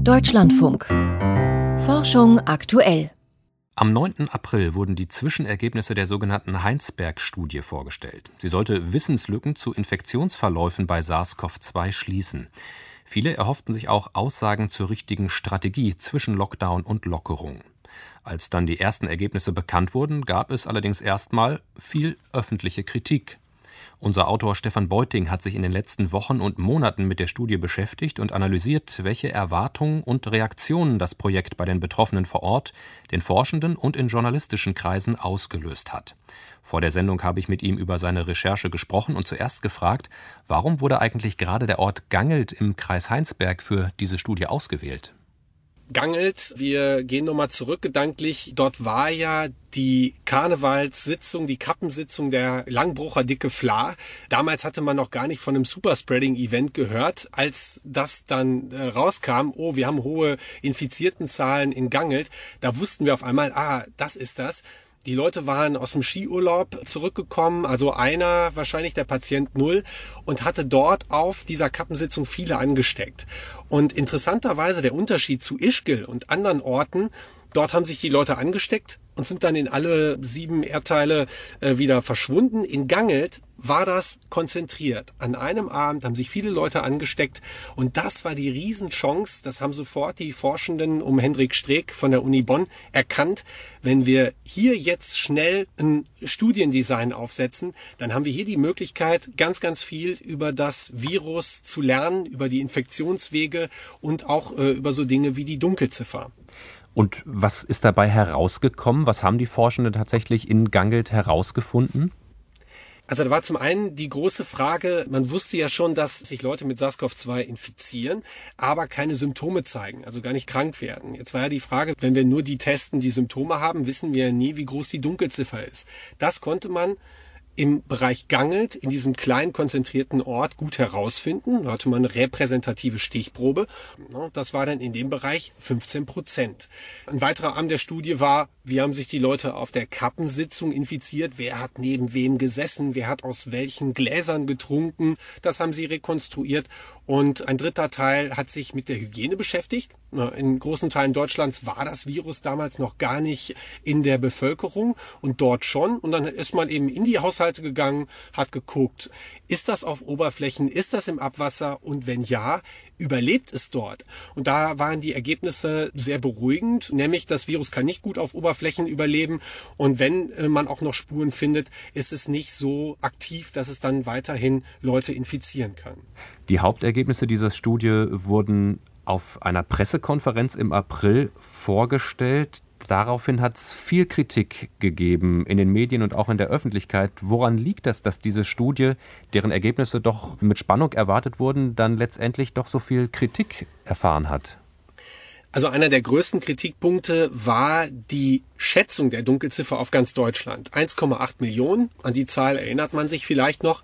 Deutschlandfunk. Forschung aktuell. Am 9. April wurden die Zwischenergebnisse der sogenannten Heinsberg-Studie vorgestellt. Sie sollte Wissenslücken zu Infektionsverläufen bei SARS-CoV-2 schließen. Viele erhofften sich auch Aussagen zur richtigen Strategie zwischen Lockdown und Lockerung. Als dann die ersten Ergebnisse bekannt wurden, gab es allerdings erstmal viel öffentliche Kritik. Unser Autor Stefan Beuting hat sich in den letzten Wochen und Monaten mit der Studie beschäftigt und analysiert, welche Erwartungen und Reaktionen das Projekt bei den Betroffenen vor Ort, den Forschenden und in journalistischen Kreisen ausgelöst hat. Vor der Sendung habe ich mit ihm über seine Recherche gesprochen und zuerst gefragt, warum wurde eigentlich gerade der Ort Gangelt im Kreis Heinsberg für diese Studie ausgewählt? Gangelt, wir gehen nochmal zurück gedanklich, dort war ja die Karnevalssitzung, die Kappensitzung der Langbrucher Dicke Fla. Damals hatte man noch gar nicht von einem Superspreading-Event gehört. Als das dann rauskam, wir haben hohe Infiziertenzahlen in Gangelt, da wussten wir auf einmal, das ist das. Die Leute waren aus dem Skiurlaub zurückgekommen, also einer, wahrscheinlich der Patient 0, und hatte dort auf dieser Kappensitzung viele angesteckt. Und interessanterweise der Unterschied zu Ischgl und anderen Orten, dort haben sich die Leute angesteckt und sind dann in alle 7 Erdteile wieder verschwunden. In Gangelt war das konzentriert. An einem Abend haben sich viele Leute angesteckt und das war die Riesenchance. Das haben sofort die Forschenden um Hendrik Streeck von der Uni Bonn erkannt. Wenn wir hier jetzt schnell ein Studiendesign aufsetzen, dann haben wir hier die Möglichkeit, ganz, ganz viel über das Virus zu lernen, über die Infektionswege und auch über so Dinge wie die Dunkelziffer. Und was ist dabei herausgekommen? Was haben die Forschenden tatsächlich in Gangelt herausgefunden? Also da war zum einen die große Frage, man wusste ja schon, dass sich Leute mit SARS-CoV-2 infizieren, aber keine Symptome zeigen, also gar nicht krank werden. Jetzt war ja die Frage, wenn wir nur die testen, die Symptome haben, wissen wir ja nie, wie groß die Dunkelziffer ist. Das konnte man im Bereich Gangelt, in diesem kleinen konzentrierten Ort, gut herausfinden. Da hatte man eine repräsentative Stichprobe. Das war dann in dem Bereich 15%. Ein weiterer Arm der Studie war, wie haben sich die Leute auf der Kappensitzung infiziert? Wer hat neben wem gesessen? Wer hat aus welchen Gläsern getrunken? Das haben sie rekonstruiert. Und ein dritter Teil hat sich mit der Hygiene beschäftigt. In großen Teilen Deutschlands war das Virus damals noch gar nicht in der Bevölkerung und dort schon. Und dann ist man eben in die Haushalte gegangen, hat geguckt, ist das auf Oberflächen, ist das im Abwasser und wenn ja, überlebt es dort? Und da waren die Ergebnisse sehr beruhigend, nämlich das Virus kann nicht gut auf Oberflächen überleben und wenn man auch noch Spuren findet, ist es nicht so aktiv, dass es dann weiterhin Leute infizieren kann. Die Hauptergebnisse dieser Studie wurden auf einer Pressekonferenz im April vorgestellt. Daraufhin hat es viel Kritik gegeben in den Medien und auch in der Öffentlichkeit. Woran liegt das, dass diese Studie, deren Ergebnisse doch mit Spannung erwartet wurden, dann letztendlich doch so viel Kritik erfahren hat? Also einer der größten Kritikpunkte war die Schätzung der Dunkelziffer auf ganz Deutschland. 1,8 Millionen, an die Zahl erinnert man sich vielleicht noch.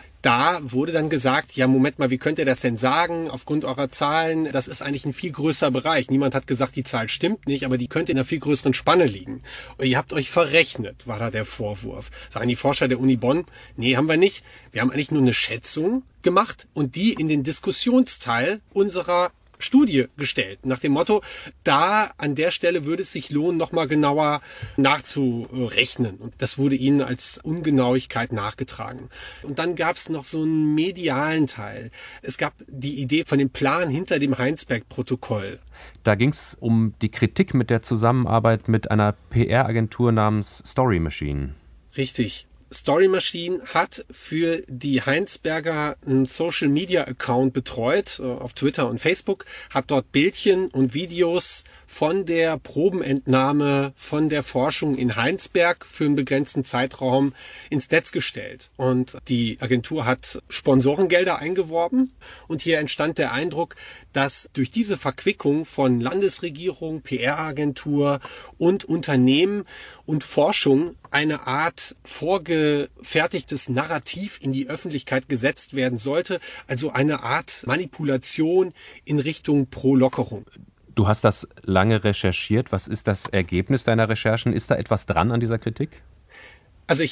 Da wurde dann gesagt, ja Moment mal, wie könnt ihr das denn sagen aufgrund eurer Zahlen? Das ist eigentlich ein viel größerer Bereich. Niemand hat gesagt, die Zahl stimmt nicht, aber die könnte in einer viel größeren Spanne liegen. Und ihr habt euch verrechnet, war da der Vorwurf. Sagen die Forscher der Uni Bonn, nee, haben wir nicht. Wir haben eigentlich nur eine Schätzung gemacht und die in den Diskussionsteil unserer Studie gestellt, nach dem Motto, da an der Stelle würde es sich lohnen, nochmal genauer nachzurechnen. Und das wurde ihnen als Ungenauigkeit nachgetragen. Und dann gab es noch so einen medialen Teil. Es gab die Idee von dem Plan hinter dem Heinsberg-Protokoll. Da ging es um die Kritik mit der Zusammenarbeit mit einer PR-Agentur namens Story Machine. Richtig. Story Machine hat für die Heinsberger einen Social-Media-Account betreut, auf Twitter und Facebook, hat dort Bildchen und Videos von der Probenentnahme von der Forschung in Heinsberg für einen begrenzten Zeitraum ins Netz gestellt. Und die Agentur hat Sponsorengelder eingeworben und hier entstand der Eindruck, dass durch diese Verquickung von Landesregierung, PR-Agentur und Unternehmen und Forschung eine Art vorgefertigtes Narrativ in die Öffentlichkeit gesetzt werden sollte, also eine Art Manipulation in Richtung Pro-Lockerung. Du hast das lange recherchiert. Was ist das Ergebnis deiner Recherchen? Ist da etwas dran an dieser Kritik? Also ich habe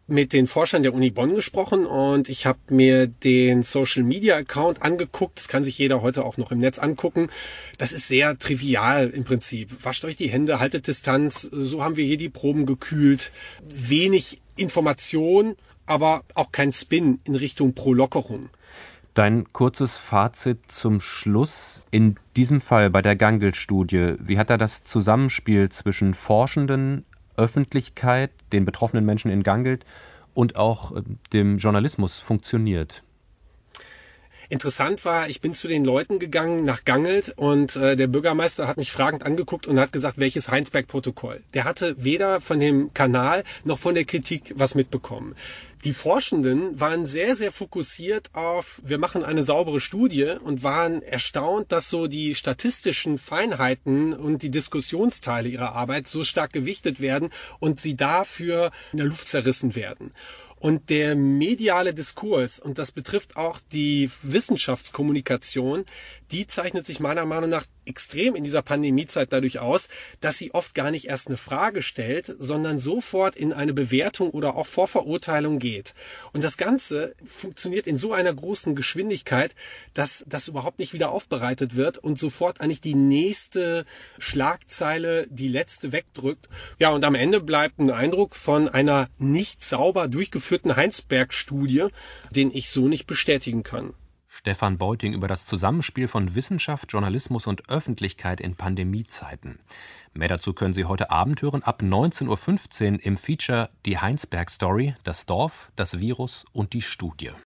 mit den Forschern der Uni Bonn gesprochen und ich habe mir den Social-Media-Account angeguckt. Das kann sich jeder heute auch noch im Netz angucken. Das ist sehr trivial im Prinzip. Wascht euch die Hände, haltet Distanz. So haben wir hier die Proben gekühlt. Wenig Information, aber auch kein Spin in Richtung Pro-Lockerung. Dein kurzes Fazit zum Schluss. In diesem Fall bei der Gangl-Studie, wie hat da das Zusammenspiel zwischen Forschenden, Öffentlichkeit, den betroffenen Menschen in Gangl und auch dem Journalismus funktioniert? Interessant war, ich bin zu den Leuten gegangen nach Gangl und der Bürgermeister hat mich fragend angeguckt und hat gesagt, welches Heinsberg-Protokoll. Der hatte weder von dem Kanal noch von der Kritik was mitbekommen. Die Forschenden waren sehr, sehr fokussiert auf, wir machen eine saubere Studie und waren erstaunt, dass so die statistischen Feinheiten und die Diskussionsteile ihrer Arbeit so stark gewichtet werden und sie dafür in der Luft zerrissen werden. Und der mediale Diskurs, und das betrifft auch die Wissenschaftskommunikation, die zeichnet sich meiner Meinung nach extrem in dieser Pandemiezeit dadurch aus, dass sie oft gar nicht erst eine Frage stellt, sondern sofort in eine Bewertung oder auch Vorverurteilung geht. Und das Ganze funktioniert in so einer großen Geschwindigkeit, dass das überhaupt nicht wieder aufbereitet wird und sofort eigentlich die nächste Schlagzeile die letzte wegdrückt. Ja, und am Ende bleibt ein Eindruck von einer nicht sauber durchgeführten Heinsberg-Studie, den ich so nicht bestätigen kann. Stefan Beuting über das Zusammenspiel von Wissenschaft, Journalismus und Öffentlichkeit in Pandemiezeiten. Mehr dazu können Sie heute Abend hören, ab 19:15 Uhr im Feature Die Heinsberg-Story, das Dorf, das Virus und die Studie.